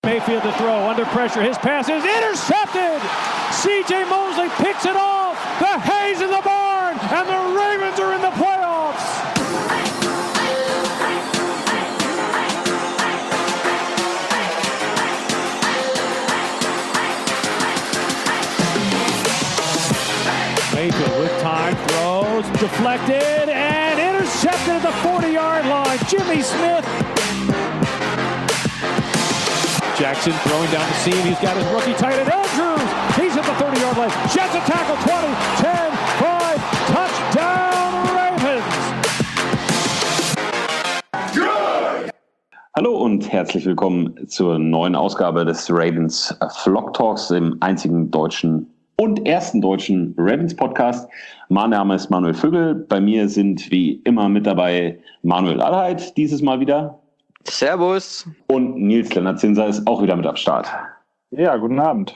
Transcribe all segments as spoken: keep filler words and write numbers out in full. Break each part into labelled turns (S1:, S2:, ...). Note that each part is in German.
S1: Mayfield to throw, under pressure, his pass is intercepted! C J Mosley picks it off! The hay's in the barn! And the Ravens are in the playoffs! Mayfield with time, throws, deflected, and intercepted at the forty-yard line. Jimmy Smith. Jackson throwing down the seam. He's got his rookie tight end, Andrews. He's at the thirty-yard line. Jets a tackle, twenty, ten, five, touchdown Ravens.
S2: Good. Hallo und herzlich willkommen zur neuen Ausgabe des Ravens Flock Talks, dem einzigen deutschen und ersten deutschen Ravens Podcast. Mein Name ist Manuel Vögel. Bei mir sind wie immer mit dabei Manuel Allheit, dieses Mal wieder.
S3: Servus.
S2: Und Nils Lennart-Zinser ist auch wieder mit am Start.
S4: Ja, guten Abend.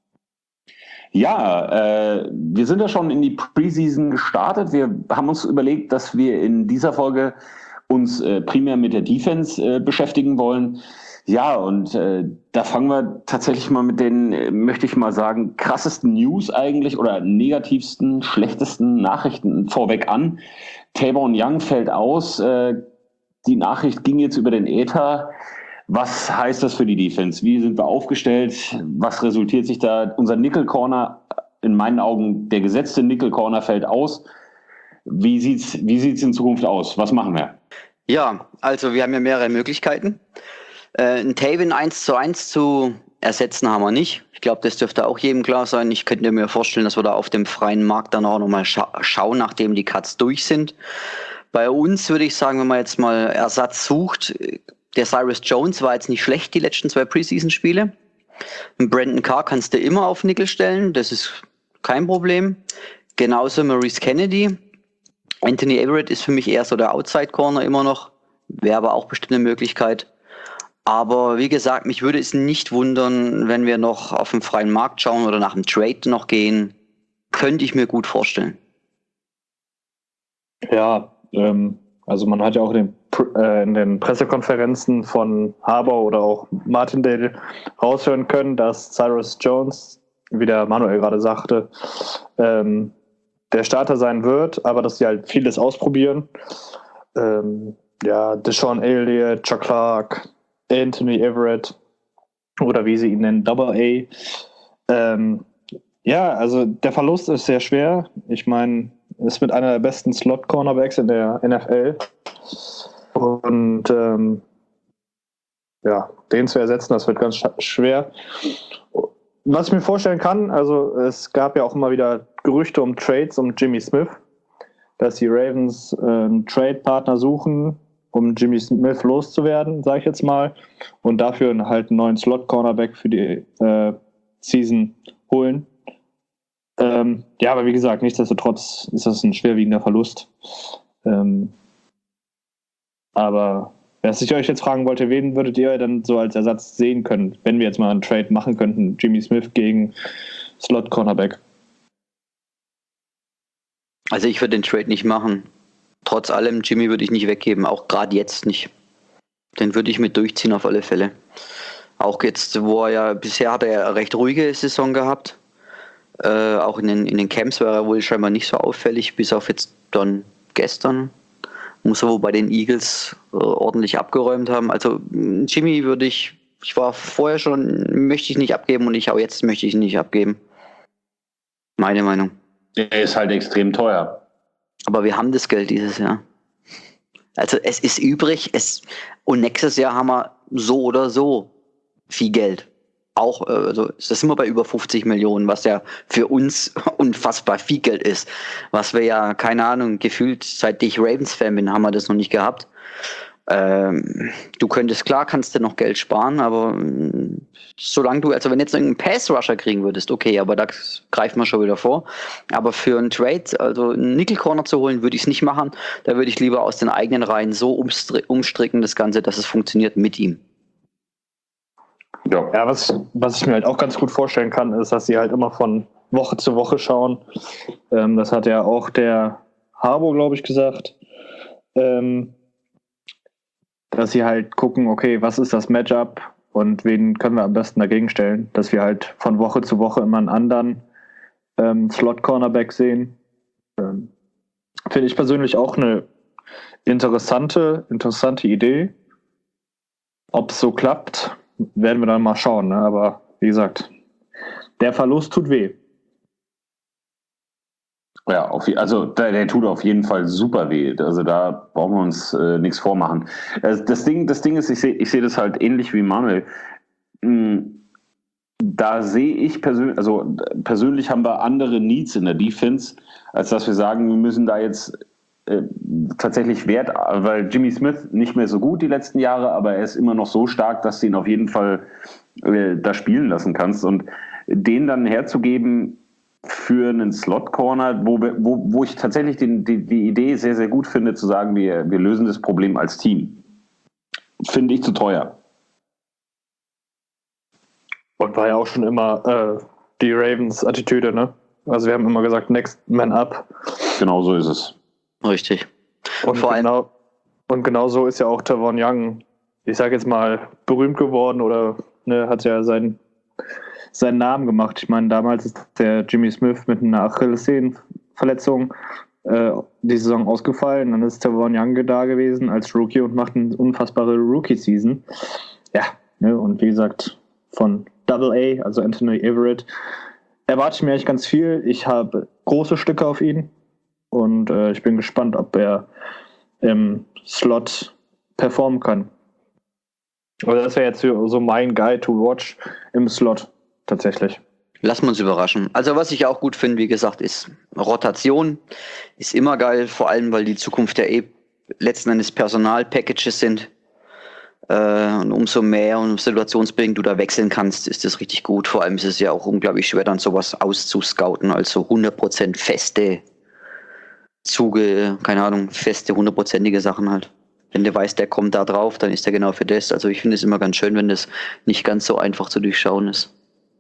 S2: Ja, äh, wir sind ja schon in die Preseason gestartet. Wir haben uns überlegt, dass wir in dieser Folge uns äh, primär mit der Defense äh, beschäftigen wollen. Ja, und äh, da fangen wir tatsächlich mal mit den, äh, möchte ich mal sagen, krassesten News eigentlich oder negativsten, schlechtesten Nachrichten vorweg an. Tavon Young fällt aus. Äh, die Nachricht ging jetzt über den Äther. Was heißt das für die Defense? Wie sind wir aufgestellt? Was resultiert sich da? Unser Nickel Corner, in meinen Augen der gesetzte Nickel Corner, fällt aus. Wie sieht's, wie sieht's in Zukunft aus? Was machen wir?
S3: Ja, also wir haben ja mehrere Möglichkeiten. Äh, ein Tavon eins zu eins zu ersetzen haben wir nicht. Ich glaube, das dürfte auch jedem klar sein. Ich könnte mir vorstellen, dass wir da auf dem freien Markt dann auch nochmal scha- schauen, nachdem die Cuts durch sind. Bei uns würde ich sagen, wenn man jetzt mal Ersatz sucht, der Cyrus Jones war jetzt nicht schlecht, die letzten zwei Preseason-Spiele. Brandon Carr kannst du immer auf Nickel stellen, das ist kein Problem. Genauso Maurice Kennedy. Anthony Everett ist für mich eher so der Outside-Corner immer noch, wäre aber auch bestimmt eine Möglichkeit. Aber wie gesagt, mich würde es nicht wundern, wenn wir noch auf den freien Markt schauen oder nach dem Trade noch gehen. Könnte ich mir gut vorstellen.
S4: Ja, ähm, also man hat ja auch in den, äh, in den Pressekonferenzen von Harbaugh oder auch Martindale raushören können, dass Cyrus Jones, wie der Manuel gerade sagte, ähm, der Starter sein wird, aber dass sie halt vieles ausprobieren. Ähm, ja, Deshaun Elliott, Chuck Clark, Anthony Everett oder wie sie ihn nennen, Double A. Ähm, ja, also der Verlust ist sehr schwer. Ich meine, ist mit einer der besten Slot-Cornerbacks in der N F L. Und ähm, ja, den zu ersetzen, das wird ganz schwer. Was ich mir vorstellen kann, also es gab ja auch immer wieder Gerüchte um Trades um Jimmy Smith, dass die Ravens äh, einen Trade-Partner suchen, um Jimmy Smith loszuwerden, sage ich jetzt mal, und dafür halt einen neuen Slot-Cornerback für die äh, Season holen. Ähm, ja, aber wie gesagt, nichtsdestotrotz ist das ein schwerwiegender Verlust. Ähm, aber was ich euch jetzt fragen wollte, wen würdet ihr dann so als Ersatz sehen können, wenn wir jetzt mal einen Trade machen könnten, Jimmy Smith gegen Slot Cornerback?
S3: Also ich würde den Trade nicht machen. Trotz allem, Jimmy würde ich nicht weggeben, auch gerade jetzt nicht. Den würde ich mit durchziehen auf alle Fälle. Auch jetzt, wo er ja, bisher hat er ja eine recht ruhige Saison gehabt. Äh, auch in den, in den Camps war er wohl scheinbar nicht so auffällig, bis auf jetzt dann gestern. Muss er wohl bei den Eagles äh, ordentlich abgeräumt haben. Also Jimmy würde ich, ich war vorher schon, möchte ich nicht abgeben und ich auch jetzt möchte ich ihn nicht abgeben. Meine Meinung.
S2: Der ist halt extrem teuer.
S3: Aber wir haben das Geld dieses Jahr. Also es ist übrig, es, und nächstes Jahr haben wir so oder so viel Geld. Auch, also das sind wir bei über fünfzig Millionen, was ja für uns unfassbar viel Geld ist. Was wir ja, keine Ahnung, gefühlt, seit ich Ravens-Fan bin, haben wir das noch nicht gehabt. Ähm, du könntest, klar kannst du noch Geld sparen, aber mh, solange du, also wenn jetzt irgendeinen Pass-Rusher kriegen würdest, okay, aber da greift man schon wieder vor. Aber für einen Trade, also einen Nickel-Corner zu holen, würde ich es nicht machen. Da würde ich lieber aus den eigenen Reihen so umstri- umstricken, das Ganze, dass es funktioniert mit ihm.
S4: Ja, ja was, was ich mir halt auch ganz gut vorstellen kann, ist, dass sie halt immer von Woche zu Woche schauen. Ähm, das hat ja auch der Harbaugh, glaube ich, gesagt. Ähm, dass sie halt gucken, okay, was ist das Matchup Und wen können wir am besten dagegen stellen? Dass wir halt von Woche zu Woche immer einen anderen ähm, Slot-Cornerback sehen. Ähm, finde ich persönlich auch eine interessante, interessante Idee. Ob es so klappt, werden wir dann mal schauen. Ne? Aber wie gesagt, der Verlust tut weh.
S2: Ja, auf, also der, der tut auf jeden Fall super weh. Also da brauchen wir uns äh, nichts vormachen. Das, das, Ding, das Ding ist, ich sehe ich seh das halt ähnlich wie Manuel. Da sehe ich persönlich, also persönlich haben wir andere Needs in der Defense, als dass wir sagen, wir müssen da jetzt äh, tatsächlich Wert, weil Jimmy Smith nicht mehr so gut die letzten Jahre, aber er ist immer noch so stark, dass du ihn auf jeden Fall äh, da spielen lassen kannst. Und den dann herzugeben für einen Slot-Corner, wo, wir, wo, wo ich tatsächlich den, die, die Idee sehr, sehr gut finde, zu sagen, wir, wir lösen das Problem als Team. Finde ich zu teuer.
S4: Und war ja auch schon immer äh, die Ravens-Attitüde, ne? Also wir haben immer gesagt, next man up.
S2: Genau so ist es.
S3: Richtig.
S4: Und,
S3: Vor
S4: genau,
S3: allem,
S4: und genau so ist ja auch Tavon Young, ich sage jetzt mal, berühmt geworden oder ne, hat ja seinen, seinen Namen gemacht. Ich meine, damals ist der Jimmy Smith mit einer Achillessehnenverletzung äh, die Saison ausgefallen. Dann ist Tavon Young da gewesen als Rookie und macht eine unfassbare Rookie-Season. Ja, ne, und wie gesagt, von Double A, also Anthony Everett, erwarte ich mir eigentlich ganz viel. Ich habe große Stücke auf ihn und äh, ich bin gespannt, ob er im Slot performen kann. Also das wäre jetzt so mein Guy to watch im Slot tatsächlich.
S3: lassen wir uns überraschen. Also was ich auch gut finde, wie gesagt, ist Rotation. Ist immer geil, vor allem, weil die Zukunft ja eh letzten Endes Personalpackages sind. Äh, und umso mehr und situationsbedingt du da wechseln kannst, ist das richtig gut. Vor allem ist es ja auch unglaublich schwer, dann sowas auszuscouten. Also hundert Prozent feste Zuge, keine Ahnung, feste, hundertprozentige Sachen halt. Wenn der weiß, der kommt da drauf, dann ist der genau für das. Also ich finde es immer ganz schön, wenn das nicht ganz so einfach zu durchschauen ist.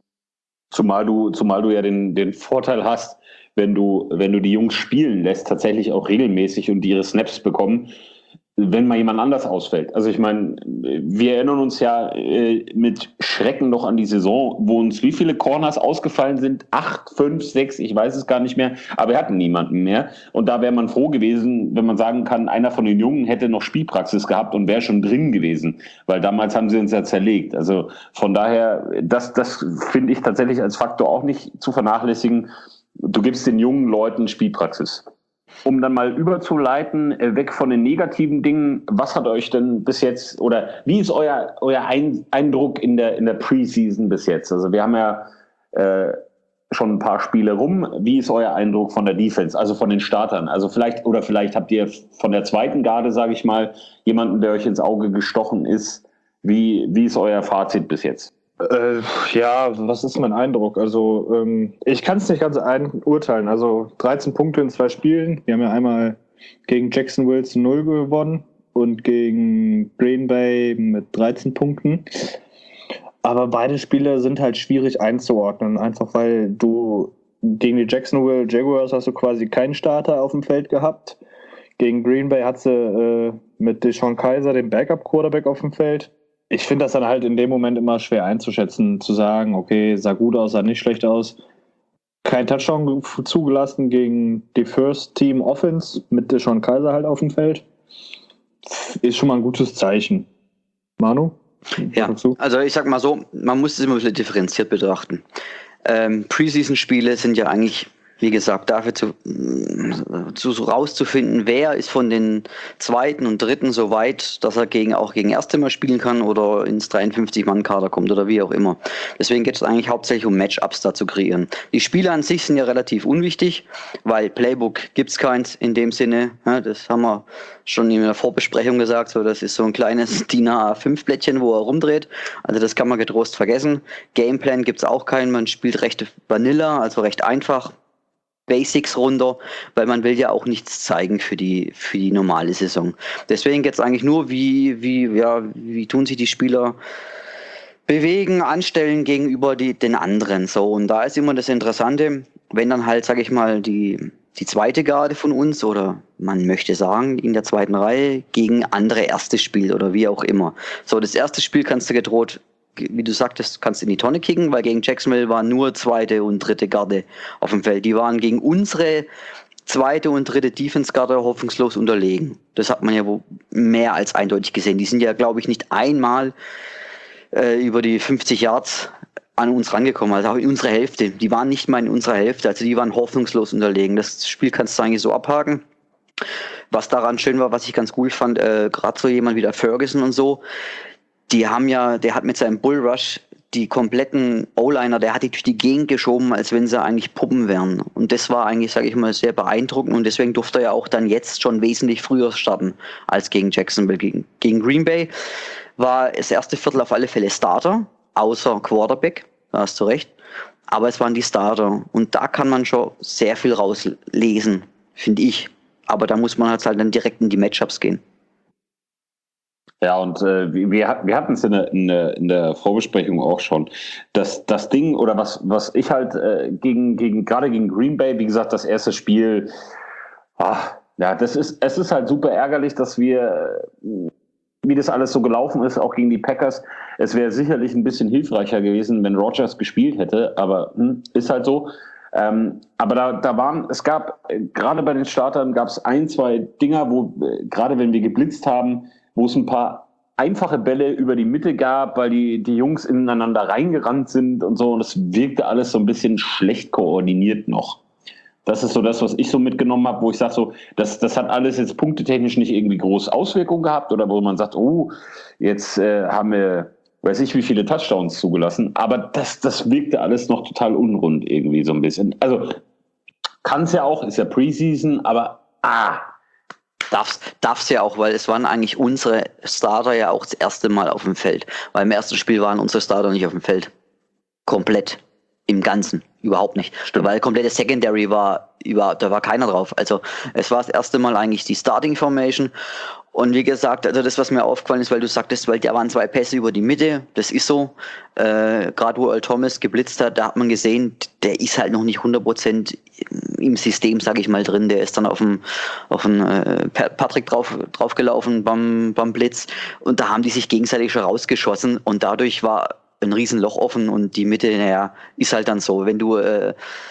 S2: Zumal du, zumal du ja den, den Vorteil hast, wenn du, wenn du die Jungs spielen lässt, tatsächlich auch regelmäßig und die ihre Snaps bekommen, wenn mal jemand anders ausfällt. Also ich meine, wir erinnern uns ja äh, mit Schrecken noch an die Saison, wo uns wie viele Corners ausgefallen sind? Acht, fünf, sechs, ich weiß es gar nicht mehr, aber wir hatten niemanden mehr. Und da wäre man froh gewesen, wenn man sagen kann, einer von den Jungen hätte noch Spielpraxis gehabt und wäre schon drin gewesen, weil damals haben sie uns ja zerlegt. Also von daher, das, das finde ich tatsächlich als Faktor auch nicht zu vernachlässigen. Du gibst den jungen Leuten Spielpraxis. Um dann mal überzuleiten, weg von den negativen Dingen, was hat euch denn bis jetzt, oder wie ist euer, euer Eindruck in der, in der Preseason bis jetzt? Also wir haben ja äh, schon ein paar Spiele rum. Wie ist euer Eindruck von der Defense, also von den Startern? Also vielleicht, oder vielleicht habt ihr von der zweiten Garde, sage ich mal, jemanden, der euch ins Auge gestochen ist. Wie, wie ist euer Fazit bis jetzt?
S4: Äh, ja, was ist mein Eindruck? Also ähm, ich kann es nicht ganz urteilen. Also dreizehn Punkte in zwei Spielen. Wir haben ja einmal gegen Jacksonville zu null gewonnen und gegen Green Bay mit dreizehn Punkten. Aber beide Spiele sind halt schwierig einzuordnen, einfach weil du gegen die Jacksonville Jaguars hast du quasi keinen Starter auf dem Feld gehabt. Gegen Green Bay hat sie äh, mit DeShone Kizer den Backup-Quarterback auf dem Feld. Ich finde das dann halt in dem Moment immer schwer einzuschätzen, zu sagen, okay, sah gut aus, sah nicht schlecht aus. Kein Touchdown zugelassen gegen die First Team Offense mit DeShone Kizer halt auf dem Feld. Ist schon mal ein gutes Zeichen. Manu?
S3: Ja, also ich sag mal so, man muss es immer ein bisschen differenziert betrachten. Ähm, Preseason-Spiele sind ja eigentlich, wie gesagt, dafür zu, zu so rauszufinden, wer ist von den zweiten und dritten so weit, dass er gegen, auch gegen Erste mal spielen kann oder ins dreiundfünfzig-Mann-Kader kommt oder wie auch immer. Deswegen geht es eigentlich hauptsächlich um Matchups da zu kreieren. Die Spiele an sich sind ja relativ unwichtig, weil Playbook gibt es keins in dem Sinne. Ja, das haben wir schon in der Vorbesprechung gesagt, so das ist so ein kleines D I N A fünf Blättchen, wo er rumdreht. Also das kann man getrost vergessen. Gameplan gibt es auch keinen, man spielt recht Vanilla, also recht einfach. Basics runter, weil man will ja auch nichts zeigen für die für die normale Saison. Deswegen geht es eigentlich nur, wie wie ja wie tun sich die Spieler bewegen, anstellen gegenüber die, den anderen. So, und da ist immer das Interessante, wenn dann halt, sage ich mal, die die zweite Garde von uns oder man möchte sagen in der zweiten Reihe gegen andere erste spielt oder wie auch immer. So, das erste Spiel kannst du gedroht wie du sagtest, kannst in die Tonne kicken, weil gegen Jacksonville waren nur zweite und dritte Garde auf dem Feld. Die waren gegen unsere zweite und dritte Defense-Garde hoffnungslos unterlegen. Das hat man ja mehr als eindeutig gesehen. Die sind ja, glaube ich, nicht einmal äh, über die fünfzig Yards an uns rangekommen, also auch in unsere Hälfte. Die waren nicht mal in unserer Hälfte, also die waren hoffnungslos unterlegen. Das Spiel kannst du eigentlich so abhaken. Was daran schön war, was ich ganz cool fand, äh, gerade so jemand wie der Ferguson und so, die haben ja, der hat mit seinem Bullrush die kompletten O-Liner, der hat die durch die Gegend geschoben, als wenn sie eigentlich Puppen wären. Und das war eigentlich, sage ich mal, sehr beeindruckend und deswegen durfte er ja auch dann jetzt schon wesentlich früher starten als gegen Jacksonville. Gegen, gegen Green Bay war das erste Viertel auf alle Fälle Starter, außer Quarterback, da hast du recht. Aber es waren die Starter und da kann man schon sehr viel rauslesen, finde ich. Aber da muss man halt, halt dann direkt in die Matchups gehen.
S2: Ja, und äh, wir, wir hatten es in der, in, der, in der Vorbesprechung auch schon. Das, das Ding, oder was, was ich halt äh, gegen, gegen, gerade gegen Green Bay, wie gesagt, das erste Spiel, ach, ja, das ist, es ist halt super ärgerlich, dass wir, wie das alles so gelaufen ist, auch gegen die Packers. Es wäre sicherlich ein bisschen hilfreicher gewesen, wenn Rodgers gespielt hätte, aber hm, ist halt so. Ähm, aber da, da waren, es gab, äh, gerade bei den Startern gab es ein, zwei Dinger, wo, äh, gerade wenn wir geblitzt haben, wo es ein paar einfache Bälle über die Mitte gab, weil die, die Jungs ineinander reingerannt sind und so. Und es wirkte alles so ein bisschen schlecht koordiniert noch. Das ist so das, was ich so mitgenommen habe, wo ich sage, so, das, das hat alles jetzt punktetechnisch nicht irgendwie große Auswirkungen gehabt oder wo man sagt, oh, jetzt äh, haben wir, weiß ich, wie viele Touchdowns zugelassen. Aber das, das wirkte alles noch total unrund irgendwie so ein bisschen. Also kann es ja auch, ist ja Preseason, aber ah,
S3: Darf's, darf's ja auch, weil es waren eigentlich unsere Starter ja auch das erste Mal auf dem Feld. Weil im ersten Spiel waren unsere Starter nicht auf dem Feld. Komplett. Im Ganzen. Überhaupt nicht.
S2: Stimmt.
S3: Weil komplette Secondary war, über, da war keiner drauf. Also es war das erste Mal eigentlich die Starting Formation. Und wie gesagt, also das, was mir aufgefallen ist, weil du sagtest, weil da waren zwei Pässe über die Mitte, das ist so. Äh, Gerade wo Earl Thomas geblitzt hat, da hat man gesehen, der ist halt noch nicht hundert Prozent im System, sage ich mal, drin. Der ist dann auf dem, auf den äh, Patrick drauf, draufgelaufen beim, beim Blitz. Und da haben die sich gegenseitig schon rausgeschossen. Und dadurch war ein Riesenloch offen und die Mitte, naja, ist halt dann so. Wenn du äh,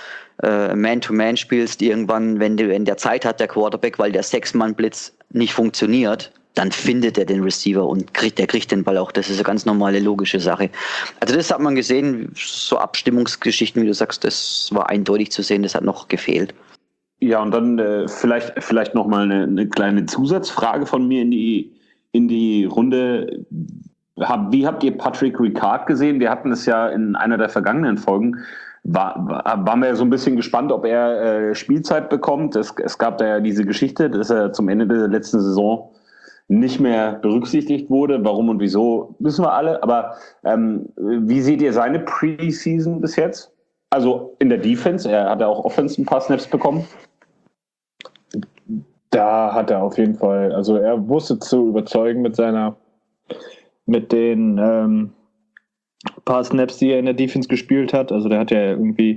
S3: äh, Man-to-Man spielst, irgendwann, wenn, der, wenn der Zeit hat, der Quarterback, weil der Sechs-Mann-Blitz nicht funktioniert, dann findet er den Receiver und kriegt, der kriegt den Ball auch. Das ist eine ganz normale, logische Sache. Also das hat man gesehen, so Abstimmungsgeschichten, wie du sagst, das war eindeutig zu sehen, das hat noch gefehlt.
S2: ja, und dann äh, vielleicht, vielleicht noch mal eine, eine kleine Zusatzfrage von mir in die, in die Runde. Hab, wie habt ihr Patrick Ricard gesehen? Wir hatten es ja in einer der vergangenen Folgen. War, war, waren wir ja so ein bisschen gespannt, ob er äh, Spielzeit bekommt. Es, es gab da ja diese Geschichte, dass er zum Ende der letzten Saison nicht mehr berücksichtigt wurde. Warum und wieso, wissen wir alle. Aber ähm, wie seht ihr seine Preseason bis jetzt? Also in der Defense, er hat ja auch Offense ein paar Snaps bekommen.
S4: Da hat er auf jeden Fall, also er wusste zu überzeugen mit seiner, mit den ähm, paar Snaps, die er in der Defense gespielt hat. Also der hat ja irgendwie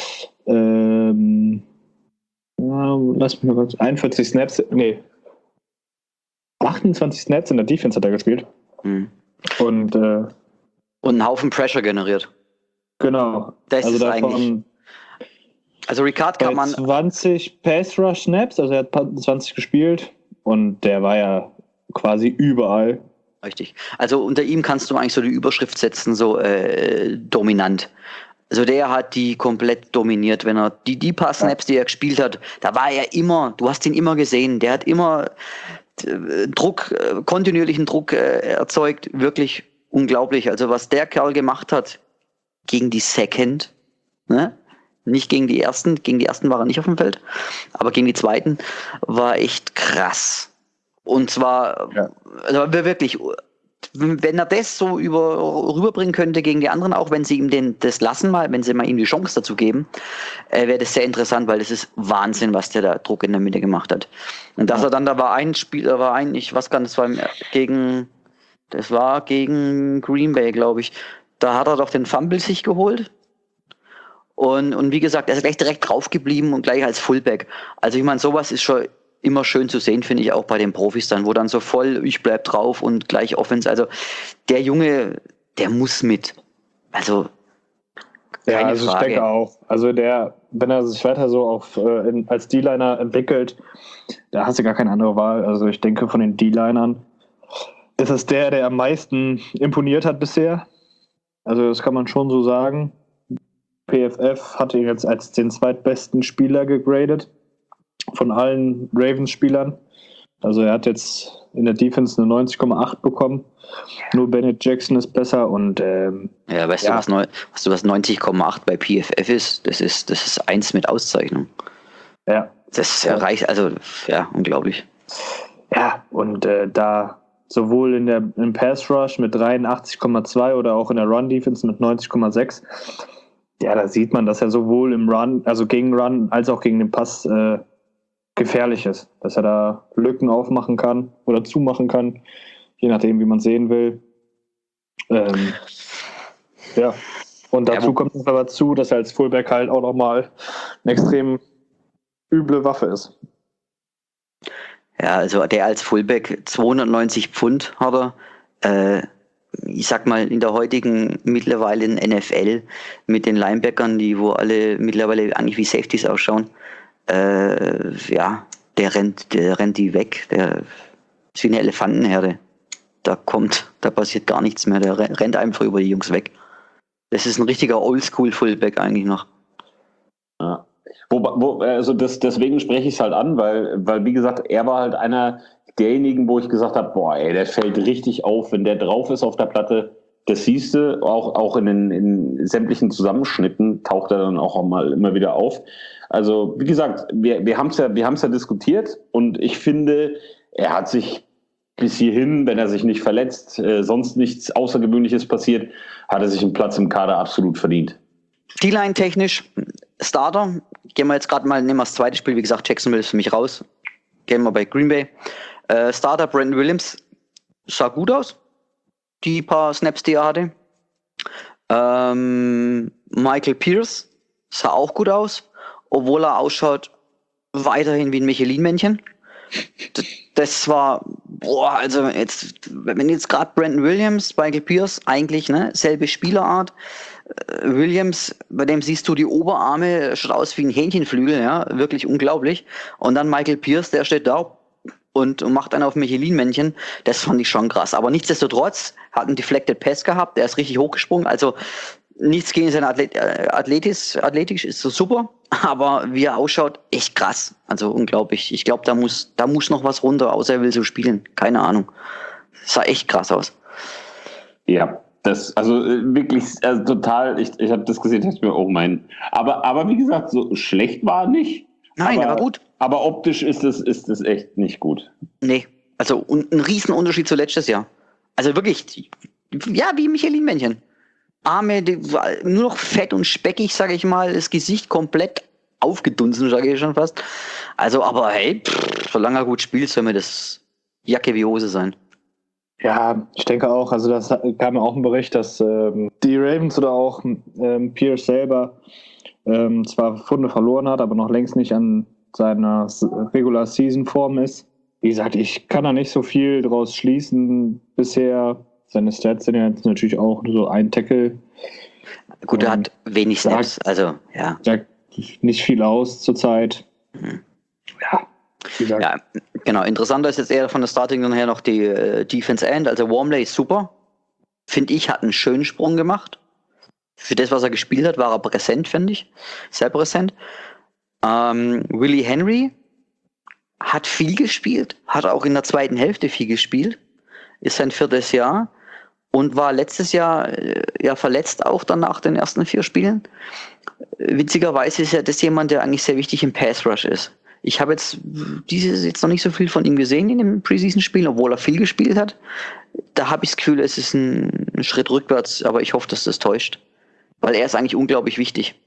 S4: ähm, lass mich mal kurz, einundvierzig Snaps, nee, achtundzwanzig Snaps in der Defense hat er gespielt.
S3: Mhm.
S4: Und äh,
S3: Und einen Haufen Pressure generiert.
S4: genau.
S3: Das
S4: also
S3: ist
S4: davon
S3: eigentlich. Also Ricard kann man.
S4: zwanzig Pass Rush Snaps, also er hat zwanzig gespielt und der war ja quasi überall.
S3: Richtig. Also unter ihm kannst du eigentlich so die Überschrift setzen, so äh, dominant. Also der hat die komplett dominiert, wenn er die, die paar Snaps, die er gespielt hat, da war er immer, du hast ihn immer gesehen, der hat immer äh, Druck, äh, kontinuierlichen Druck äh, erzeugt, wirklich unglaublich. Also was der Kerl gemacht hat gegen die Second, ne? Nicht gegen die ersten, gegen die ersten war er nicht auf dem Feld, aber gegen die zweiten war echt krass. Und zwar, ja. Also wirklich, wenn er das so über, rüberbringen könnte gegen die anderen, auch wenn sie ihm den, das lassen mal, wenn sie mal ihm die Chance dazu geben, äh, wäre das sehr interessant, weil das ist Wahnsinn, was der da Druck in der Mitte gemacht hat. Und dass ja. er dann, da war ein Spiel, da war ein, ich weiß gar nicht, das war gegen, das war gegen Green Bay, glaube ich, da hat er doch den Fumble sich geholt. Und, und wie gesagt, er ist gleich direkt drauf geblieben und gleich als Fullback. Also ich meine, sowas ist schon immer schön zu sehen, finde ich, auch bei den Profis dann, wo dann so voll, ich bleib drauf und gleich Offense. Also der Junge der muss mit. Also,
S4: ja,
S3: keine
S4: also ich
S3: Frage.
S4: denke auch. Also der, wenn er sich weiter so auf äh, in, als D-Liner entwickelt, da hast du gar keine andere Wahl. Also ich denke, von den D-Linern ist es der, der am meisten imponiert hat bisher. Also das kann man schon so sagen. P F F hat ihn jetzt als den zweitbesten Spieler gegradet von allen Ravens-Spielern. Also er hat jetzt in der Defense eine neunzig Komma acht bekommen. Nur Bennett Jackson ist besser und ähm,
S3: Ja, weißt
S4: ja.
S3: du, was, neu, weißt du, was neunzig Komma acht bei P F F ist? Das ist, das ist eins mit Auszeichnung.
S4: ja.
S3: Das erreicht, also, ja, unglaublich.
S4: Ja, und äh, da sowohl in der, im Pass Rush mit dreiundachtzig Komma zwei oder auch in der Run Defense mit neunzig Komma sechs, ja, da sieht man, dass er sowohl im Run, also gegen Run, als auch gegen den Pass äh, gefährlich ist. Dass er da Lücken aufmachen kann oder zumachen kann, je nachdem, wie man sehen will. Ähm, ja, und dazu
S3: Ja, wo-
S4: kommt noch aber zu, dass er als Fullback halt auch nochmal eine extrem üble Waffe ist.
S3: Ja, also der als Fullback zweihundertneunzig Pfund hat er. Äh, ich sag mal, in der heutigen mittlerweile N F L mit den Linebackern, die wo alle mittlerweile eigentlich wie Safeties ausschauen, äh, ja, der rennt, der rennt die weg. Der ist wie eine Elefantenherde. Da kommt, da passiert gar nichts mehr. Der rennt einfach über die Jungs weg. Das ist ein richtiger Oldschool-Fullback eigentlich noch.
S2: Ja. Wo, wo, also das, deswegen spreche ich es halt an, weil, weil, wie gesagt, er war halt einer derjenigen, wo ich gesagt habe, boah, ey, der fällt richtig auf, wenn der drauf ist auf der Platte. Das siehst du, auch, auch in den in sämtlichen Zusammenschnitten taucht er dann auch mal immer wieder auf. Also, wie gesagt, wir, wir haben es ja, wir haben es ja diskutiert und ich finde, er hat sich bis hierhin, wenn er sich nicht verletzt, äh, sonst nichts Außergewöhnliches passiert, hat er sich einen Platz im Kader absolut verdient.
S3: D-Line technisch, Starter, gehen wir jetzt gerade mal, nehmen wir das zweite Spiel, wie gesagt, Jacksonville ist für mich raus. Gehen wir bei Green Bay. Äh, Starter Brandon Williams sah gut aus, die paar Snaps, die er hatte. Ähm, Michael Pierce sah auch gut aus, obwohl er ausschaut weiterhin wie ein Michelin-Männchen. D- Das war, boah, also jetzt, wenn jetzt gerade Brandon Williams, Michael Pierce, eigentlich, ne, selbe Spielerart. Äh, Williams, bei dem siehst du die Oberarme, schaut aus wie ein Hähnchenflügel, ja, wirklich unglaublich. Und dann Michael Pierce, der steht da und, und macht einen auf Michelin-Männchen. Das fand ich schon krass. Aber nichtsdestotrotz hat einen Deflected Pass gehabt, der ist richtig hochgesprungen. Also nichts gegen seine Athlet äh, Athletisch, athletisch ist so super, aber wie er ausschaut, echt krass. Also unglaublich. Ich glaube, da muss, da muss noch was runter, außer er will so spielen. Keine Ahnung. Sah echt krass aus.
S2: Ja, das, also äh, wirklich, also total, ich, ich habe das gesehen, dachte mir, oh mein. Aber, aber wie gesagt, so schlecht war er nicht.
S3: Nein,
S2: aber,
S3: der war gut.
S2: Aber optisch ist es ist es echt nicht gut.
S3: Nee, also un- ein Riesenunterschied zu letztes Jahr. Also wirklich, ja, wie Michelin-Männchen. Arme, die, nur noch fett und speckig, sage ich mal, das Gesicht komplett aufgedunsen, sage ich schon fast. Also, aber hey, pff, solange er gut spielt, soll mir das Jacke wie Hose sein.
S4: Ja, ich denke auch, also das kam ja auch ein Bericht, dass ähm, die Ravens oder auch ähm, Pierce selber ähm, zwar Funde verloren hat, aber noch längst nicht an seiner Regular Season Form ist. Wie gesagt, ich kann da nicht so viel draus schließen bisher. Seine Stats sind ja jetzt natürlich auch so ein Tackle.
S3: Gut, er hat wenig Snaps, also ja.
S4: Sagt nicht viel aus zurzeit.
S3: Mhm.
S4: Ja, wie gesagt.
S3: Ja, genau. Interessanter ist jetzt eher von der Starting dann her noch die äh, Defense End. Also Wormley ist super. Finde ich, hat einen schönen Sprung gemacht. Für das, was er gespielt hat, war er präsent, finde ich. Sehr präsent. Ähm, Willie Henry hat viel gespielt. Hat auch in der zweiten Hälfte viel gespielt. Ist sein viertes Jahr. Und war letztes Jahr äh, ja verletzt auch dann nach den ersten vier Spielen. Witzigerweise ist ja das jemand, der eigentlich sehr wichtig im Pass Rush ist. Ich habe jetzt dieses jetzt noch nicht so viel von ihm gesehen in dem Preseason-Spiel, obwohl er viel gespielt hat. Da habe ich das Gefühl, es ist ein, ein Schritt rückwärts, aber ich hoffe, dass das täuscht. Weil er ist eigentlich unglaublich wichtig.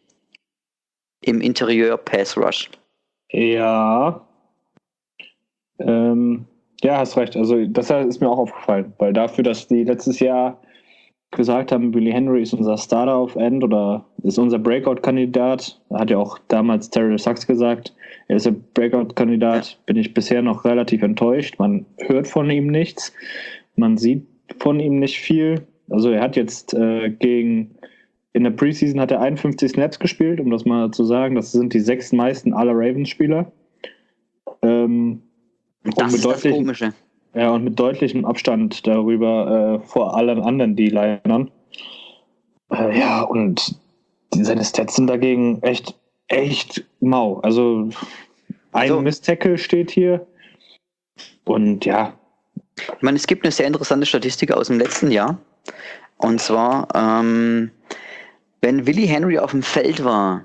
S3: Im Interieur Pass Rush.
S4: Ja. Ähm, ja, hast recht. Also das ist mir auch aufgefallen, weil dafür, dass die letztes Jahr gesagt haben, Willie Henry ist unser Starter auf End oder ist unser Breakout-Kandidat, hat ja auch damals Terrell Suggs gesagt, er ist ein Breakout-Kandidat, ja. Bin ich bisher noch relativ enttäuscht. Man hört von ihm nichts, man sieht von ihm nicht viel. Also er hat jetzt äh, gegen, in der Preseason hat er einundfünfzig Snaps gespielt, um das mal zu sagen. Das sind die sechs meisten aller Ravens-Spieler. Ähm,
S3: Das
S4: und mit
S3: ist das
S4: deutlichen,
S3: Komische.
S4: ja, und mit deutlichem Abstand darüber äh, vor allen anderen D-Linern. Äh, ja, und die, seine Stats sind dagegen echt, echt mau. Also ein
S3: Also-
S4: Miss-Tackle steht hier. Und ja,
S3: Ich meine, es gibt eine sehr interessante Statistik aus dem letzten Jahr. Und zwar, ähm, wenn Willie Henry auf dem Feld war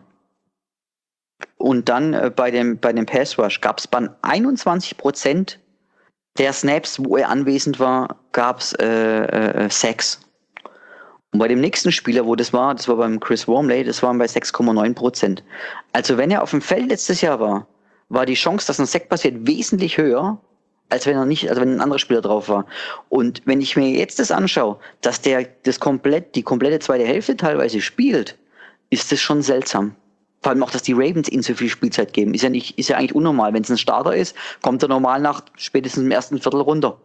S3: und dann äh, bei dem, bei dem Pass Rush gab es bei einundzwanzig Prozent der Snaps, wo er anwesend war, gab es äh, äh, Sacks. Und bei dem nächsten Spieler, wo das war, das war beim Chris Wormley, das waren bei sechs Komma neun Prozent. Also wenn er auf dem Feld letztes Jahr war, war die Chance, dass ein Sack passiert, wesentlich höher, als wenn er nicht, also wenn ein anderer Spieler drauf war. Und wenn ich mir jetzt das anschaue, dass der das komplett, die komplette zweite Hälfte teilweise spielt, ist das schon seltsam. Vor allem auch, dass die Ravens ihm so viel Spielzeit geben. Ist ja nicht, ist ja eigentlich unnormal. Wenn es ein Starter ist, kommt er normal nach spätestens im ersten Viertel runter.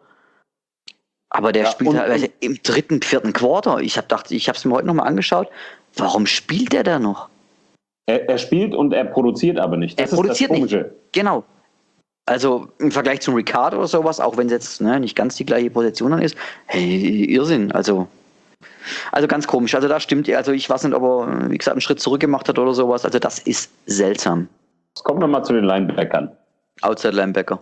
S3: Aber der
S2: Ja,
S3: spielt
S2: und-
S3: teilweise im dritten, vierten Quarter. Ich habe gedacht, ich habe es mir heute nochmal angeschaut. Warum spielt der da noch?
S2: Er, er spielt und er produziert aber nicht. Das
S3: er
S2: ist
S3: produziert
S2: das
S3: nicht.
S2: Komische.
S3: Genau. Also im Vergleich zum Ricardo oder sowas, auch wenn es jetzt ne, nicht ganz die gleiche Position dann ist, hey, Irrsinn. Also, also ganz komisch. Also da stimmt, also ich weiß nicht, ob er, wie gesagt, einen Schritt zurück gemacht hat oder sowas. Also das ist seltsam.
S2: Jetzt kommen wir mal zu den Linebackern.
S3: Outside Linebacker.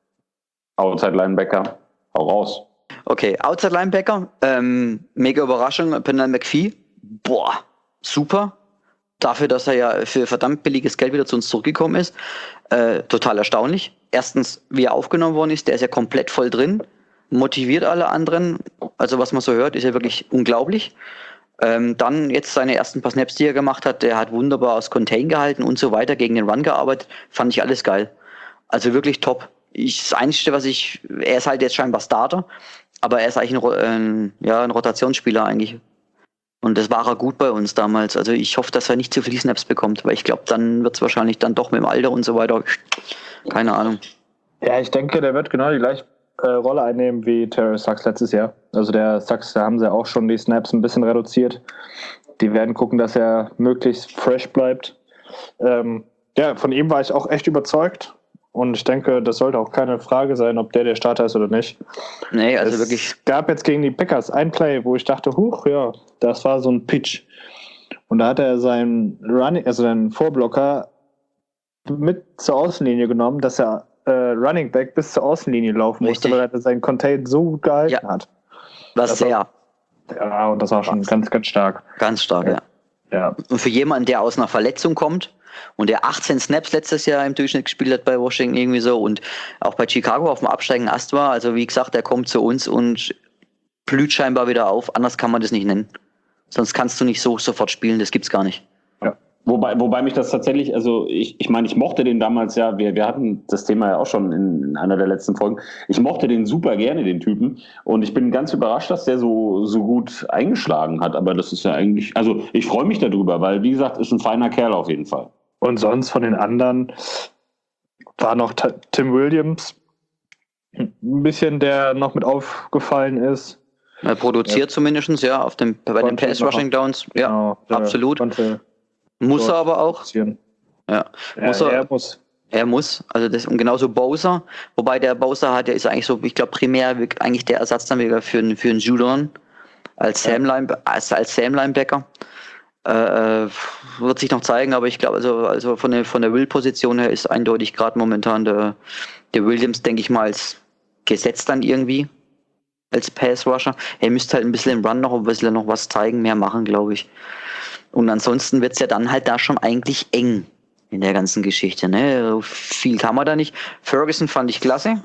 S2: Outside Linebacker, hau raus.
S3: Okay, Outside Linebacker, ähm, mega Überraschung, Pernell McPhee. Boah, super. Dafür, dass er ja für verdammt billiges Geld wieder zu uns zurückgekommen ist. Äh, total erstaunlich. Erstens, wie er aufgenommen worden ist, der ist ja komplett voll drin, motiviert alle anderen. Also was man so hört, ist ja wirklich unglaublich. Ähm, dann jetzt seine ersten paar Snaps, die er gemacht hat, der hat wunderbar aus Contain gehalten und so weiter, gegen den Run gearbeitet. Fand ich alles geil. Also wirklich top. Ich, das Einzige, was ich, er ist halt jetzt scheinbar Starter, aber er ist eigentlich ein, ein, ja, ein Rotationsspieler eigentlich. Und das war er gut bei uns damals. Also ich hoffe, dass er nicht zu viele Snaps bekommt, weil ich glaube, dann wird es wahrscheinlich dann doch mit dem Alter und so weiter. Keine Ahnung.
S4: ja, ich denke, der wird genau die gleiche äh, Rolle einnehmen wie Terrell Suggs letztes Jahr. Also der Suggs, da haben sie auch schon die Snaps ein bisschen reduziert. Die werden gucken, dass er möglichst fresh bleibt. Ähm, ja, von ihm war ich auch echt überzeugt. Und ich denke, das sollte auch keine Frage sein, ob der der Starter ist oder nicht.
S3: Nee, also
S4: es
S3: wirklich.
S4: gab jetzt gegen die Packers ein Play, wo ich dachte, huch, ja, das war so ein Pitch. Und da hat er seinen Running, also seinen Vorblocker mit zur Außenlinie genommen, dass er äh, Running Back bis zur Außenlinie laufen
S3: Richtig.
S4: musste, weil er seinen Contain so gut gehalten
S3: Ja.
S4: hat.
S3: Was
S4: Das
S3: sehr,
S4: Ja, und das war schon ganz, ganz stark.
S3: ganz stark, ja.
S4: Ja.
S3: Und für jemanden, der aus einer Verletzung kommt und der achtzehn Snaps letztes Jahr im Durchschnitt gespielt hat bei Washington irgendwie so und auch bei Chicago auf dem absteigenden Ast war, also wie gesagt, der kommt zu uns und blüht scheinbar wieder auf, anders kann man das nicht nennen. Sonst kannst du nicht so sofort spielen, das gibt's gar nicht.
S2: Wobei, wobei mich das tatsächlich, also ich, ich meine, ich mochte den damals ja, wir, wir hatten das Thema ja auch schon in, in einer der letzten Folgen, ich mochte den super gerne, den Typen, und ich bin ganz überrascht, dass der so, so gut eingeschlagen hat, aber das ist ja eigentlich, also ich freue mich darüber, weil wie gesagt, ist ein feiner Kerl auf jeden Fall.
S4: Und sonst von den anderen war noch T- Tim Williams, ein bisschen, der noch mit aufgefallen ist.
S3: Er produziert
S4: Ja.
S3: zumindest, ja, auf dem, bei den
S4: Konnte
S3: Pass-Rushing Downs, ja,
S4: Genau, der
S3: absolut.
S4: konnte
S3: Muss er
S4: dort
S3: aber auch.
S4: passieren.
S3: Ja.
S4: Ja,
S3: Muss er,
S4: er muss.
S3: Er muss, also das und genauso Bowser, wobei der Bowser hat, der ist eigentlich so, ich glaube primär eigentlich der Ersatz dann wieder für, einen- für einen Judon als
S4: Ja.
S3: Sam Line, als, als Sam Linebacker. Äh, wird sich noch zeigen, aber ich glaube, also, also von der von der Will-Position her ist eindeutig gerade momentan der, der Williams, denke ich mal, als gesetzt dann irgendwie als Pass-Rusher. Er müsste halt ein bisschen im Run noch ein bisschen noch was zeigen, mehr machen, glaube ich. Und ansonsten wird es ja dann halt da schon eigentlich eng in der ganzen Geschichte. Ne? Viel kann man da nicht. Ferguson fand ich klasse.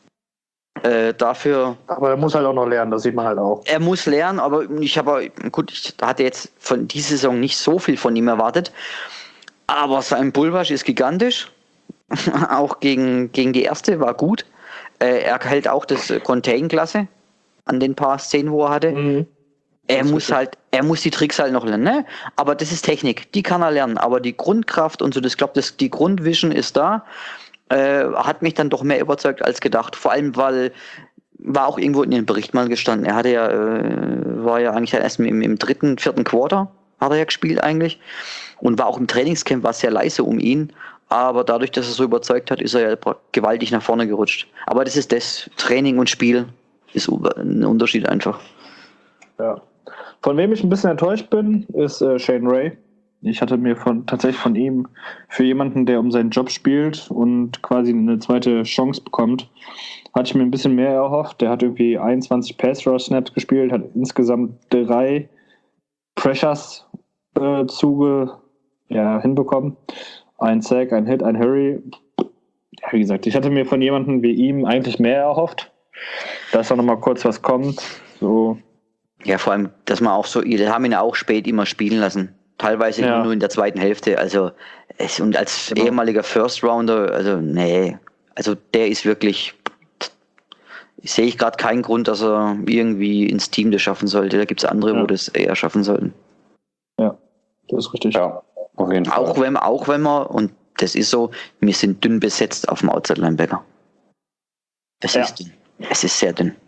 S3: Äh, dafür,
S4: Aber er muss halt auch noch lernen, das sieht man halt auch.
S3: er muss lernen, aber ich habe, gut, ich hatte jetzt von dieser Saison nicht so viel von ihm erwartet. Aber sein Bullrush ist gigantisch. Auch gegen, gegen die erste war gut. Äh, er hält auch das Contain-Klasse an den paar Szenen, wo er hatte.
S4: Mhm.
S3: Er
S4: Das
S3: muss
S4: ist
S3: halt, er muss die Tricks halt noch lernen, ne? Aber das ist Technik, die kann er lernen. Aber die Grundkraft und so, das glaube das die Grundvision ist da. Äh, hat mich dann doch mehr überzeugt als gedacht. Vor allem, weil war auch irgendwo in dem Bericht mal gestanden. Er hatte ja, äh, war ja eigentlich erst im, im dritten, vierten Quarter hat er ja gespielt eigentlich und war auch im Trainingscamp, war sehr leise um ihn. Aber dadurch, dass er so überzeugt hat, ist er ja gewaltig nach vorne gerutscht. Aber das ist das, Training und Spiel ist ein Unterschied einfach.
S4: Ja. Von wem ich ein bisschen enttäuscht bin, ist äh, Shane Ray. Ich hatte mir von, tatsächlich von ihm für jemanden, der um seinen Job spielt und quasi eine zweite Chance bekommt, hatte ich mir ein bisschen mehr erhofft. Der hat irgendwie einundzwanzig Pass-Rush-Snaps gespielt, hat insgesamt drei Pressures äh, zuge, ja, hinbekommen. Ein Sack, ein Hit, ein Hurry. Ja, wie gesagt, ich hatte mir von jemandem wie ihm eigentlich mehr erhofft, dass da nochmal kurz was kommt. So.
S3: Ja, vor allem, dass man auch so, die haben ihn auch spät immer spielen lassen. Teilweise
S4: Ja.
S3: nur in der zweiten Hälfte. Also, es, und als
S4: Genau.
S3: ehemaliger First Rounder, also, nee. Also, der ist wirklich, sehe ich gerade keinen Grund, dass er irgendwie ins Team das schaffen sollte. Da gibt es andere,
S4: Ja.
S3: wo das eher schaffen sollten.
S4: Ja, das ist richtig.
S2: Ja, auf jeden Fall.
S3: Auch wenn, auch wenn wir, und das ist so, wir sind dünn besetzt auf dem Outside Linebacker. Es
S4: Ja.
S3: ist dünn. Es ist sehr dünn.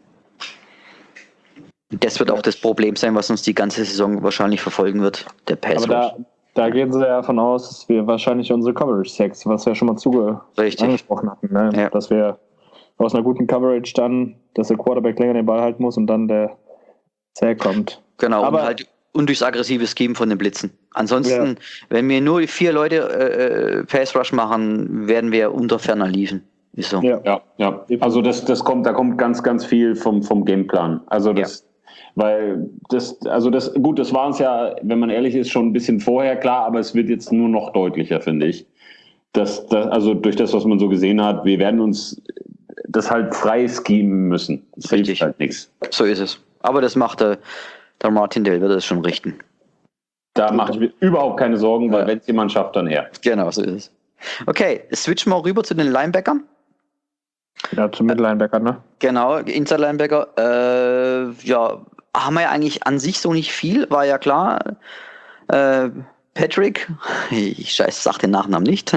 S3: Und das wird auch das Problem sein, was uns die ganze Saison wahrscheinlich verfolgen wird, der Pass
S4: Aber
S3: Rush.
S4: da, da gehen sie ja davon aus, dass wir wahrscheinlich unsere Coverage-Sacks, was wir schon mal zuge
S3: Richtig.
S4: angesprochen hatten, ne?
S3: Ja.
S4: Dass wir aus einer guten Coverage dann, dass der Quarterback länger den Ball halten muss und dann der Sack kommt.
S3: Genau,
S4: Aber-
S3: und, halt, und durchs aggressive Scheme von den Blitzen. Ansonsten, wenn wir nur vier Leute äh, Pass Rush machen, werden wir unter ferner liefen. Ist so.
S4: Ja.
S2: Ja, ja. Also das, das kommt, da kommt ganz, ganz viel vom, vom Gameplan. Also das, weil das, also das, gut, das war uns ja, wenn man ehrlich ist, schon ein bisschen vorher klar, aber es wird jetzt nur noch deutlicher, finde ich. Dass, dass, also durch das, was man so gesehen hat, wir werden uns das halt frei schemen müssen. Das
S3: Richtig.
S2: hilft halt nichts.
S3: So ist es. Aber das macht der, der Martin Dell, wird das schon richten.
S2: Da mache ich mir überhaupt keine Sorgen, weil
S3: Ja.
S2: wenn es jemand schafft, dann er.
S3: Genau, so ist es. Okay, switchen wir rüber zu den Linebackern.
S4: Ja, zum Mittellinebacker, ne?
S3: Genau, Inside Linebacker. Äh, ja, haben wir ja eigentlich an sich so nicht viel, war ja klar. Äh, Patrick, ich scheiß, sag den Nachnamen nicht.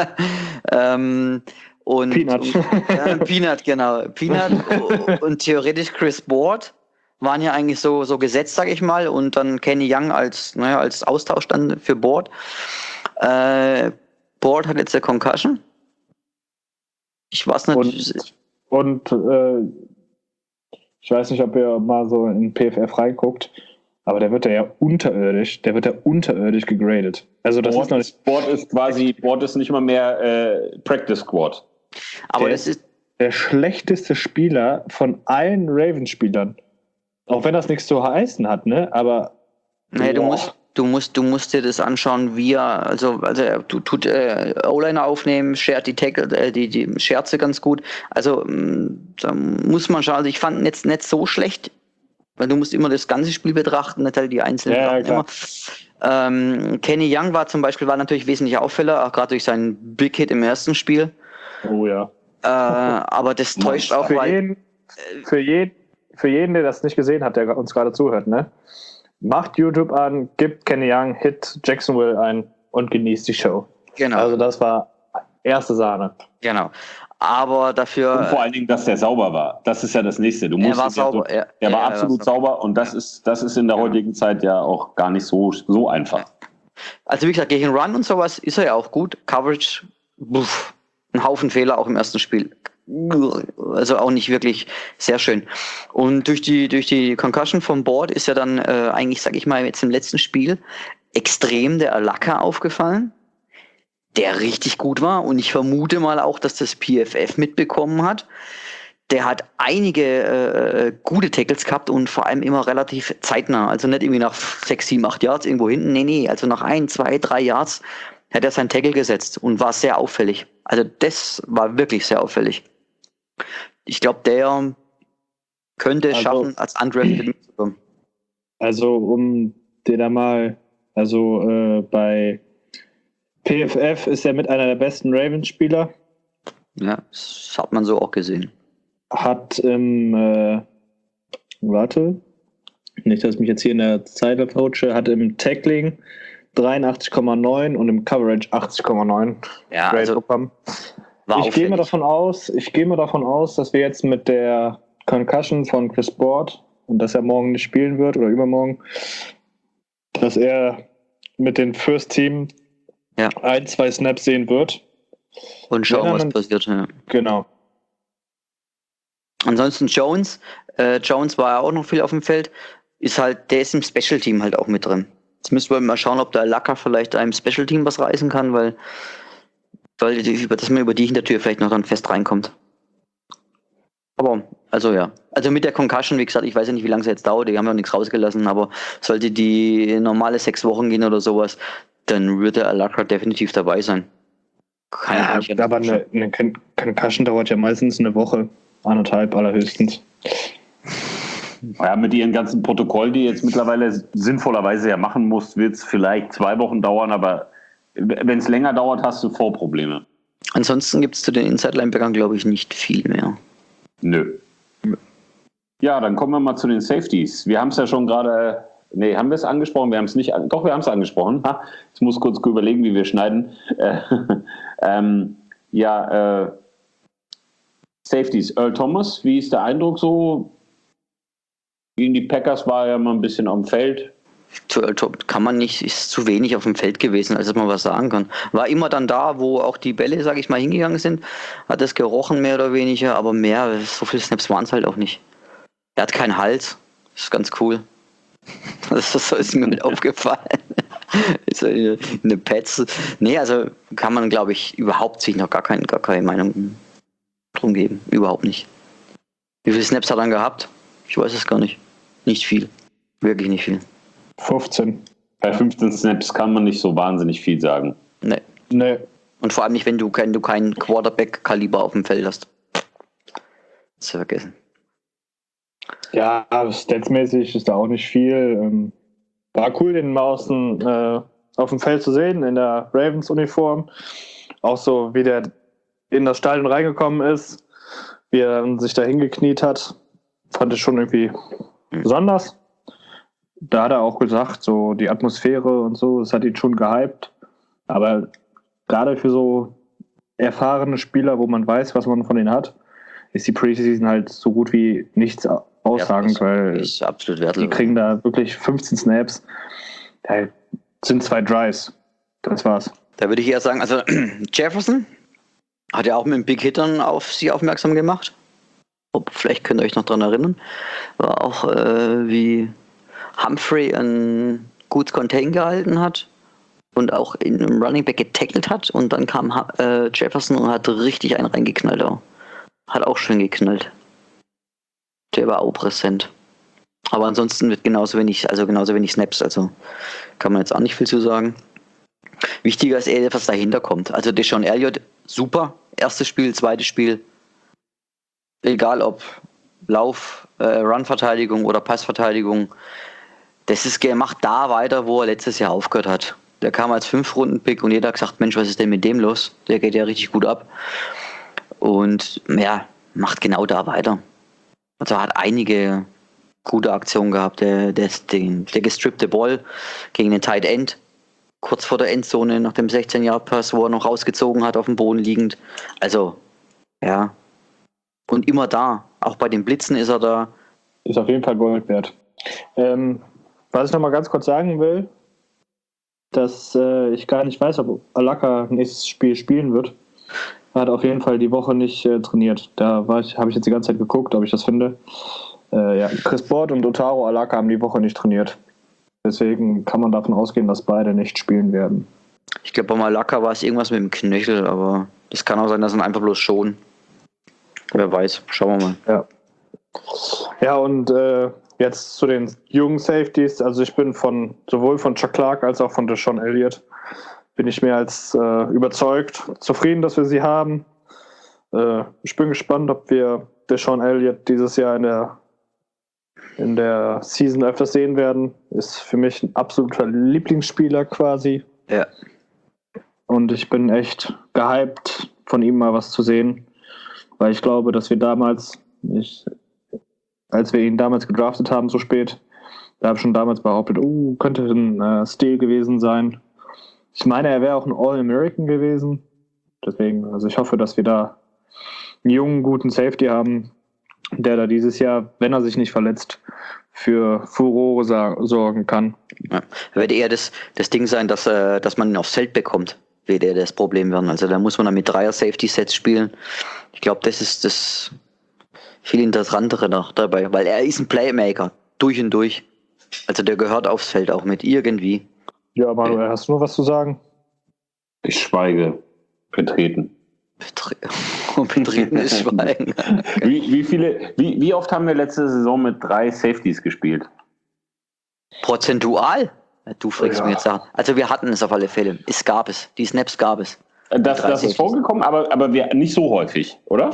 S3: ähm, und,
S4: Peanut.
S3: Und, äh, Peanut, genau. Peanut und theoretisch Chris Board waren ja eigentlich so, so gesetzt, sag ich mal. Und dann Kenny Young als, naja, als Austausch dann für Board. Äh, Board hat jetzt eine Concussion. Ich weiß nicht.
S4: Und, und äh, ich weiß nicht, ob ihr mal so in P F F reinguckt, aber der wird ja unterirdisch, der wird ja unterirdisch gegradet. Also das
S2: Board
S4: ist noch nicht.
S2: ist, Board ist quasi, Board ist nicht mal mehr äh, Practice Squad.
S3: aber
S4: der
S3: das ist.
S4: der schlechteste Spieler von allen Ravens-Spielern. Auch wenn das nichts zu heißen hat, ne? Aber
S3: Nee, du
S4: Boah.
S3: musst, du musst, du musst dir das anschauen, wie er, also, also er tut, tut äh, O-Liner aufnehmen, schert die Tackle, äh, die, die Scherze ganz gut. Also mh, da muss man schauen. Also ich fand ihn jetzt nicht so schlecht, weil du musst immer das ganze Spiel betrachten, nicht halt die einzelnen
S4: Ja,
S3: Sachen immer. Ähm, Kenny Young war zum Beispiel war natürlich wesentlich Auffäller, auch gerade durch seinen Big Hit im ersten Spiel.
S4: oh ja.
S3: Äh, aber das täuscht auch,
S4: Für
S3: weil
S4: jeden, für, jeden, für jeden, der das nicht gesehen hat, der uns gerade zuhört, ne? Macht YouTube an, gibt Kenny Young, hit Jacksonville ein und genießt die Show.
S3: genau,
S4: Also das war erste Sahne.
S3: genau. Aber dafür.
S2: Und vor allen Dingen, dass der sauber war. Das ist ja das Nächste. Du
S3: Er
S2: musst
S3: war
S2: es ja
S3: sauber,
S2: so,
S3: ja.
S2: Der
S3: Ja,
S2: war
S3: er
S2: absolut
S3: war
S2: sauber und das ist, das ist in der
S3: Ja.
S2: heutigen Zeit ja auch gar nicht so, so einfach.
S3: Also wie gesagt, gegen Run und sowas ist er ja auch gut. Coverage, buff, ein Haufen Fehler auch im ersten Spiel. Also auch nicht wirklich sehr schön. Und durch die durch die Concussion vom Board ist ja dann äh, eigentlich, sag ich mal, jetzt im letzten Spiel extrem der Alaka aufgefallen, der richtig gut war. Und ich vermute mal auch, dass das P F F mitbekommen hat. Der hat einige äh, gute Tackles gehabt und vor allem immer relativ zeitnah. Also nicht irgendwie nach sechs, sieben, acht Yards irgendwo hinten. Nee, nee, also nach ein, zwei, drei Yards hat er sein Tackle gesetzt und war sehr auffällig. Also das war wirklich sehr auffällig. Ich glaube, der könnte es
S4: Also-
S3: schaffen, als undrafted mitzukommen.
S4: Also um dir da mal, also äh, bei P F F ist er mit einer der besten Ravens-Spieler,
S3: Ja, das hat man so auch gesehen.
S4: hat im, äh, warte, nicht, dass ich mich jetzt hier in der Zeit coache, hat im Tackling dreiundachtzig Komma neun und im Coverage achtzig Komma neun
S3: Ja,
S4: Grade
S3: also
S4: bekommen.
S3: war
S4: Ich gehe
S3: auffällig.
S4: mal davon aus, ich gehe mal davon aus, dass wir jetzt mit der Concussion von Chris Board und dass er morgen nicht spielen wird oder übermorgen, dass er mit dem First Team
S3: ja.
S4: ein, zwei Snaps sehen wird.
S3: Und schauen, was
S4: dann,
S3: passiert. Ja.
S4: Genau.
S3: Ansonsten Jones. Äh, Jones war ja auch noch viel auf dem Feld. Ist halt, der ist im Special Team halt auch mit drin. Jetzt müssen wir mal schauen, ob der Lacker vielleicht einem Special Team was reißen kann, weil, weil die, dass man über die Hintertür vielleicht noch dann fest reinkommt. Aber, also ja. Also mit der Concussion, wie gesagt, ich weiß ja nicht, wie lange es jetzt dauert, die haben ja nichts rausgelassen, aber sollte die normale sechs Wochen gehen oder sowas, dann würde der Alaka definitiv dabei sein.
S4: Kann ja, ich aber eine, eine Concussion dauert ja meistens eine Woche, anderthalb allerhöchstens.
S2: Ja, mit ihren ganzen Protokollen, die jetzt mittlerweile sinnvollerweise ja machen musst, wird es vielleicht zwei Wochen dauern, aber wenn es länger dauert, hast du Vorprobleme.
S3: Ansonsten gibt es zu den Inside-Linebackern, glaube ich, nicht viel mehr.
S2: Nö. Ja, dann kommen wir mal zu den Safeties. Wir haben es ja schon gerade, nee, haben wir es angesprochen? Wir haben es nicht, doch, wir haben es angesprochen. Ha, ich muss kurz überlegen, wie wir schneiden. Äh, ähm, ja, äh, Safeties. Earl Thomas, wie ist der Eindruck so? Gegen die Packers war er ja mal ein bisschen am Feld.
S3: Zu Earl Thomas kann man nicht, ist zu wenig auf dem Feld gewesen, als dass man was sagen kann. War immer dann da, wo auch die Bälle, sage ich mal, hingegangen sind. Hat es gerochen, mehr oder weniger, aber mehr, so viele Snaps waren es halt auch nicht. Er hat keinen Hals, das ist ganz cool. Das ist mir mit aufgefallen. Ist eine, eine Pets. Nee, also kann man, glaube ich, überhaupt sich noch gar, kein, gar keine Meinung drum geben. Überhaupt nicht. Wie viele Snaps hat er dann gehabt? Ich weiß es gar nicht. Nicht viel. Wirklich nicht viel.
S4: fünfzehn.
S2: Bei fünfzehn Snaps kann man nicht so wahnsinnig viel sagen.
S3: Nee.
S4: Nee.
S3: Und vor allem nicht, wenn du kein, du kein Quarterback-Kaliber auf dem Feld hast. Das zu vergessen.
S4: Ja, statsmäßig ist da auch nicht viel. War cool, den mal außen, äh, auf dem Feld zu sehen, in der Ravens-Uniform. Auch so, wie der in das Stadion reingekommen ist, wie er sich da hingekniet hat. Fand ich schon irgendwie besonders. Da hat er auch gesagt, so die Atmosphäre und so, das hat ihn schon gehypt. Aber gerade für so erfahrene Spieler, wo man weiß, was man von ihnen hat, ist die Preseason halt so gut wie nichts aussagend, ja, weil
S3: ist absolut wertlos.
S4: Die kriegen da wirklich fünfzehn Snaps. Da sind zwei Drives. Das war's.
S3: Da würde ich eher sagen, also Jefferson hat ja auch mit den Big Hittern auf sie aufmerksam gemacht. Vielleicht könnt ihr euch noch daran erinnern. War auch äh, wie Humphrey ein gutes Contain gehalten hat und auch in einem Running Back getackelt hat und dann kam äh, Jefferson und hat richtig einen reingeknallt auch. Hat auch schön geknallt. Der war auch präsent. Aber ansonsten wird genauso wenig, also genauso wenig Snaps, also kann man jetzt auch nicht viel zu sagen. Wichtiger ist eher, was dahinter kommt. Also Deshaun Elliott, super. Erstes Spiel, zweites Spiel. Egal ob Lauf, äh, Run-Verteidigung oder Passverteidigung. Das ist, er macht da weiter, wo er letztes Jahr aufgehört hat. Der kam als Fünf-Runden-Pick und jeder hat gesagt, Mensch, was ist denn mit dem los? Der geht ja richtig gut ab. Und ja, macht genau da weiter. Also hat einige gute Aktionen gehabt. Der, der, den, der gestrippte Ball gegen den Tight End, kurz vor der Endzone nach dem sechzehn-Yard-Pass, wo er noch rausgezogen hat, auf dem Boden liegend. Also, ja. Und immer da. Auch bei den Blitzen ist er da.
S4: Ist auf jeden Fall Gold wert. Ähm, was ich noch mal ganz kurz sagen will, dass äh, ich gar nicht weiß, ob Alaka nächstes Spiel spielen wird. Er hat auf jeden Fall die Woche nicht äh, trainiert. Da war ich, habe ich jetzt die ganze Zeit geguckt, ob ich das finde. Äh, ja, Chris Board und Otaro Alaka haben die Woche nicht trainiert. Deswegen kann man davon ausgehen, dass beide nicht spielen werden.
S3: Ich glaube, bei Alaka war es irgendwas mit dem Knöchel, aber das kann auch sein, dass er einfach bloß schon. Wer weiß, schauen wir mal.
S4: Ja, ja und äh, jetzt zu den jungen Safeties. Also ich bin von sowohl von Chuck Clark als auch von Deshaun Elliott bin ich mehr als äh, überzeugt, zufrieden, dass wir sie haben. Äh, ich bin gespannt, ob wir Deshaun Elliott dieses Jahr in der in der Season öfters sehen werden. Ist für mich ein absoluter Lieblingsspieler quasi.
S3: Ja.
S4: Und ich bin echt gehypt, von ihm mal was zu sehen. Weil ich glaube, dass wir damals, ich, als wir ihn damals gedraftet haben, so spät, da habe ich schon damals behauptet, oh, könnte ein äh, Steal gewesen sein. Ich meine, er wäre auch ein All-American gewesen. Deswegen, also ich hoffe, dass wir da einen jungen, guten Safety haben. der da dieses Jahr, wenn er sich nicht verletzt, für Furore sa- sorgen kann.
S3: Ja. Wird eher das, das Ding sein, dass, äh, dass man ihn aufs Feld bekommt, wird eher das Problem werden. Also da muss man dann mit Dreier-Safety-Sets spielen. Ich glaube, das ist das viel interessantere noch dabei, weil er ist ein Playmaker, durch und durch. Also der gehört aufs Feld auch mit irgendwie.
S4: Ja, Manuel, hast du noch was zu sagen?
S2: Ich schweige. Betreten.
S3: Betre- Betretenes Schweigen.
S2: Wie, wie, viele, wie, wie oft haben wir letzte Saison mit drei Safeties gespielt?
S3: Prozentual? Du fragst
S2: Ja.
S3: mir jetzt Sachen. Also wir hatten es auf alle Fälle. Es gab es. Die Snaps gab es.
S2: Das,
S3: Drei
S2: das ist
S3: Safeties.
S2: vorgekommen, aber, aber wir, nicht so häufig, oder?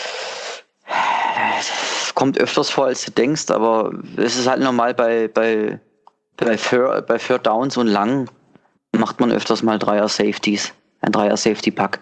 S3: Es kommt öfters vor, als du denkst, aber es ist halt normal bei, bei, bei, Third, bei Third Downs und Lang macht man öfters mal Dreier-Safeties. Ein Dreier-Safety-Pack.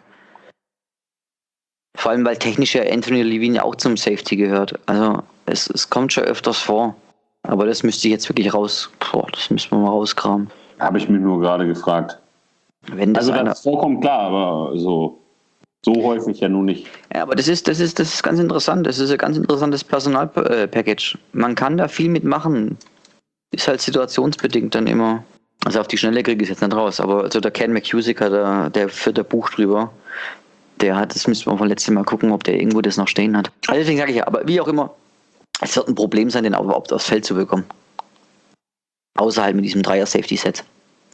S3: Vor allem, weil technisch ja Anthony Levine ja auch zum Safety gehört. Also es, es kommt schon öfters vor. Aber das müsste ich jetzt wirklich raus. Boah, das müssen wir mal rauskramen.
S2: Habe ich mich nur gerade gefragt.
S3: Wenn das
S2: Also,
S3: einer,
S2: dass es vorkommt, klar, aber so, so häufig ja nun nicht.
S3: ja, aber das ist, das ist, das ist ganz interessant. Das ist ein ganz interessantes Personalpackage. Man kann da viel mitmachen. Ist halt situationsbedingt dann immer. Also auf die Schnelle kriege ich es jetzt nicht raus. Aber also der Ken McCusicker, der, der führt ein Buch drüber. Der hat, das müssen wir vom letzten Mal gucken, ob der irgendwo das noch stehen hat. Also deswegen sage ich ja, aber wie auch immer, es wird ein Problem sein, den überhaupt aufs Feld zu bekommen. Außerhalb mit diesem Dreier-Safety-Set.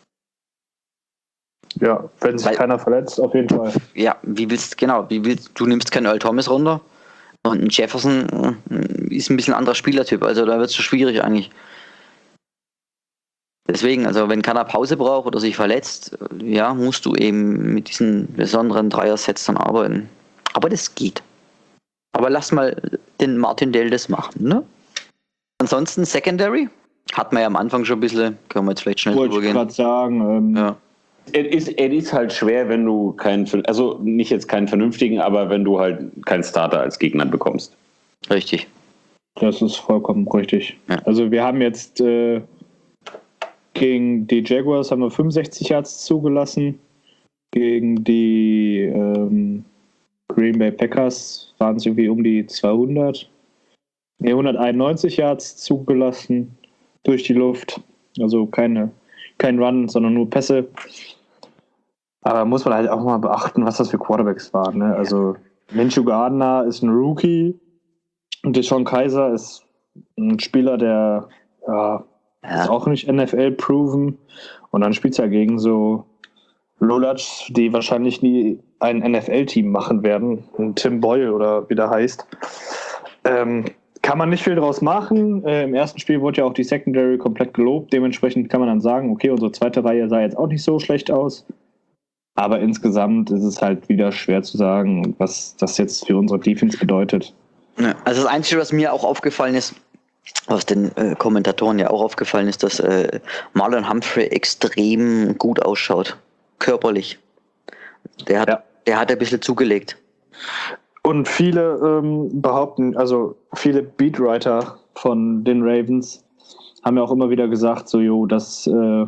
S4: Ja, wenn sich
S3: Weil-
S4: keiner verletzt, auf jeden Fall.
S3: Ja, wie willst genau, wie willst du nimmst keinen Earl Thomas runter und ein Jefferson äh, ist ein bisschen anderer Spielertyp, also da wird es schon schwierig eigentlich. Deswegen, also wenn keiner Pause braucht oder sich verletzt, äh, ja, musst du eben mit diesen besonderen Dreier-Sets dann arbeiten. Aber das geht. Aber lass mal den Martindale das machen, ne? Ansonsten Secondary, hat man ja am Anfang schon ein bisschen, können wir jetzt vielleicht schnell
S4: Wollte
S3: drüber
S4: ich
S3: gehen.
S4: gerade sagen. Ähm,
S3: Ja.
S2: Es ist, es ist halt schwer, wenn du keinen, also nicht jetzt keinen vernünftigen, aber wenn du halt keinen Starter als Gegner bekommst.
S3: Richtig.
S4: Das ist vollkommen richtig.
S3: Ja.
S4: Also wir haben jetzt äh, gegen die Jaguars haben wir fünfundsechzig Yards zugelassen. Gegen die ähm, Green Bay Packers waren es irgendwie um die zweihundert. Ne, hunderteinundneunzig Yards zugelassen durch die Luft. Also keine, kein Run, sondern nur Pässe. Aber muss man halt auch mal beachten, was das für Quarterbacks waren. Ne? Also Minshew Gardner ist ein Rookie. Und Deshaun Kaiser ist ein Spieler, der ja,
S3: Ja.
S4: ist auch nicht N F L-proven. Und dann spielt es ja gegen so Lulatsch, die wahrscheinlich nie ein N F L-Team machen werden. Ein Tim Boyle oder wie der heißt. Ähm, kann man nicht viel draus machen. Äh, Im ersten Spiel wurde ja auch die Secondary komplett gelobt. Dementsprechend kann man dann sagen, okay, unsere zweite Reihe sah jetzt auch nicht so schlecht aus. Aber insgesamt ist es halt wieder schwer zu sagen, was das jetzt für unsere Defense bedeutet.
S3: Ja, also das Einzige, was mir auch aufgefallen ist, was den äh, Kommentatoren ja auch aufgefallen ist, dass äh, Marlon Humphrey extrem gut ausschaut. Körperlich. Der hat,
S4: Ja.
S3: der hat ein bisschen zugelegt.
S4: Und viele ähm, behaupten, also viele Beatwriter von den Ravens haben ja auch immer wieder gesagt, so, jo, das, äh,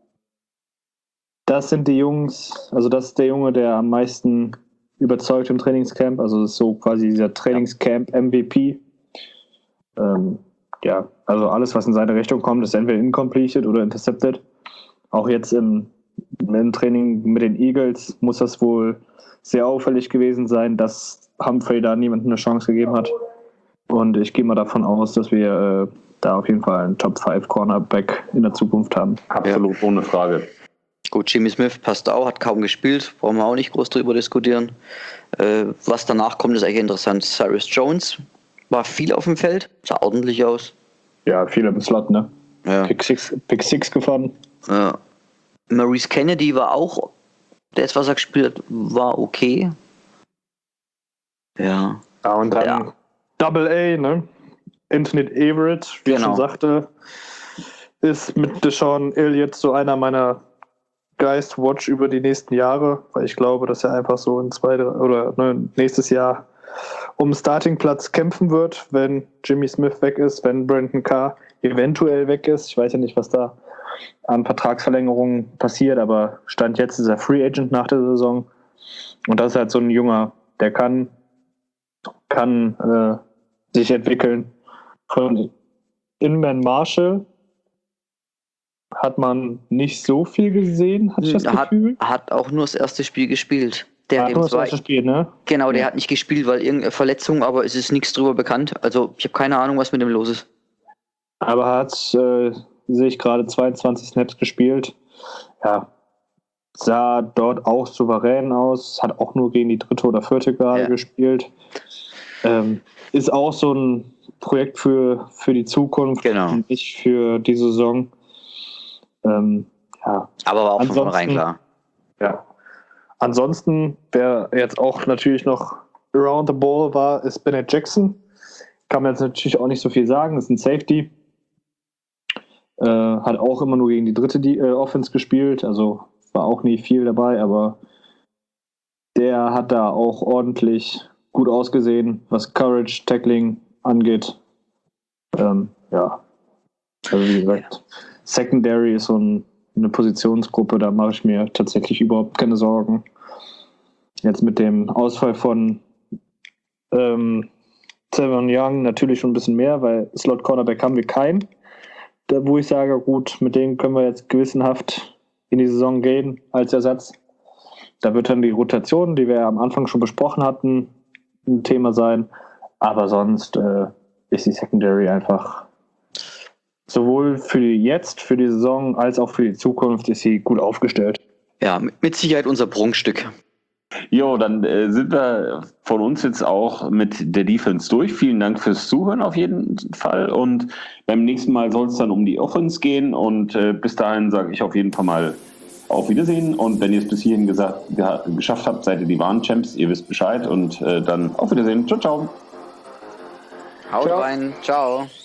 S4: das sind die Jungs, also das ist der Junge, der am meisten überzeugt im Trainingscamp, also das ist so quasi dieser Trainingscamp-M V P. Ähm, ja, also alles, was in seine Richtung kommt, ist entweder incompleted oder intercepted. Auch jetzt im, im Training mit den Eagles muss das wohl sehr auffällig gewesen sein, dass Humphrey da niemandem eine Chance gegeben hat. Und ich gehe mal davon aus, dass wir äh, da auf jeden Fall einen Top fünf Cornerback in der Zukunft haben.
S2: Absolut, ohne Frage.
S3: Gut, Jimmy Smith passt auch, hat kaum gespielt, brauchen wir auch nicht groß drüber diskutieren. Äh, was danach kommt, ist eigentlich interessant. Cyrus Jones war viel auf dem Feld, sah ordentlich aus.
S4: Ja, viele im Slot, ne?
S3: Ja.
S4: Pick Six, Pick Six gefahren.
S3: Ja. Maurice Kennedy war auch, das, was er gespielt hat, war okay. Ja.
S4: Ja, und dann
S3: Ja.
S4: Double A, ne? Anthony Everett, wie ich
S3: Genau.
S4: schon sagte, ist mit Deshaun Elliott so einer meiner Guys to watch über die nächsten Jahre, weil ich glaube, dass er einfach so in zwei drei, oder ne, nächstes Jahr um den Startingplatz kämpfen wird, wenn Jimmy Smith weg ist, wenn Brandon Carr eventuell weg ist. Ich weiß ja nicht, was da an Vertragsverlängerungen passiert, aber Stand jetzt ist er Free Agent nach der Saison. Und das ist halt so ein Junger, der kann, kann äh, sich entwickeln. Von Inman Marshall hat man nicht so viel gesehen, hatte ich das
S3: hat,
S4: Gefühl.
S3: hat auch nur das erste Spiel gespielt. Der
S4: Hat
S3: dem
S4: nur das
S3: zwei,
S4: erste Spiel, ne?
S3: Genau, der
S4: Ja.
S3: hat nicht gespielt, weil irgendeine Verletzung, aber es ist nichts drüber bekannt. Also ich habe keine Ahnung, was mit dem los ist.
S4: Aber hat, äh, sehe ich gerade, zweiundzwanzig Snaps gespielt. Ja, sah dort auch souverän aus, hat auch nur gegen die dritte oder vierte gerade
S3: Ja.
S4: gespielt. Ähm, ist auch so ein Projekt für, für die Zukunft
S3: Genau.
S4: und nicht für die Saison. Ähm, ja.
S3: Aber war auch von
S4: Ansonsten-
S3: vornherein klar.
S4: ja. Ansonsten, wer jetzt auch natürlich noch around the ball war, ist Bennett Jackson. Kann man jetzt natürlich auch nicht so viel sagen, ist ein Safety. Äh, hat auch immer nur gegen die dritte die, äh, Offense gespielt, also war auch nie viel dabei, aber der hat da auch ordentlich gut ausgesehen, was Courage, Tackling angeht. Ähm, ja, also wie gesagt, Secondary ist so ein, eine Positionsgruppe, da mache ich mir tatsächlich überhaupt keine Sorgen. Jetzt mit dem Ausfall von ähm, Tavon Young natürlich schon ein bisschen mehr, weil Slot Cornerback haben wir keinen. Da, wo ich sage, gut, mit denen können wir jetzt gewissenhaft in die Saison gehen als Ersatz. Da wird dann die Rotation, die wir am Anfang schon besprochen hatten, ein Thema sein. Aber sonst äh, ist die Secondary einfach sowohl für die jetzt, für die Saison, als auch für die Zukunft ist sie gut aufgestellt.
S3: Ja, mit mit Sicherheit unser Prunkstück.
S2: Jo, dann äh, sind wir von uns jetzt auch mit der Defense durch. Vielen Dank fürs Zuhören auf jeden Fall. Und beim nächsten Mal soll es dann um die Offense gehen. Und äh, bis dahin sage ich auf jeden Fall mal auf Wiedersehen. Und wenn ihr es bis hierhin gesagt, ge geschafft habt, seid ihr die wahren Champs. Ihr wisst Bescheid. Und äh, dann auf Wiedersehen. Ciao, ciao.
S3: Haut
S4: Ciao.
S3: rein. Ciao.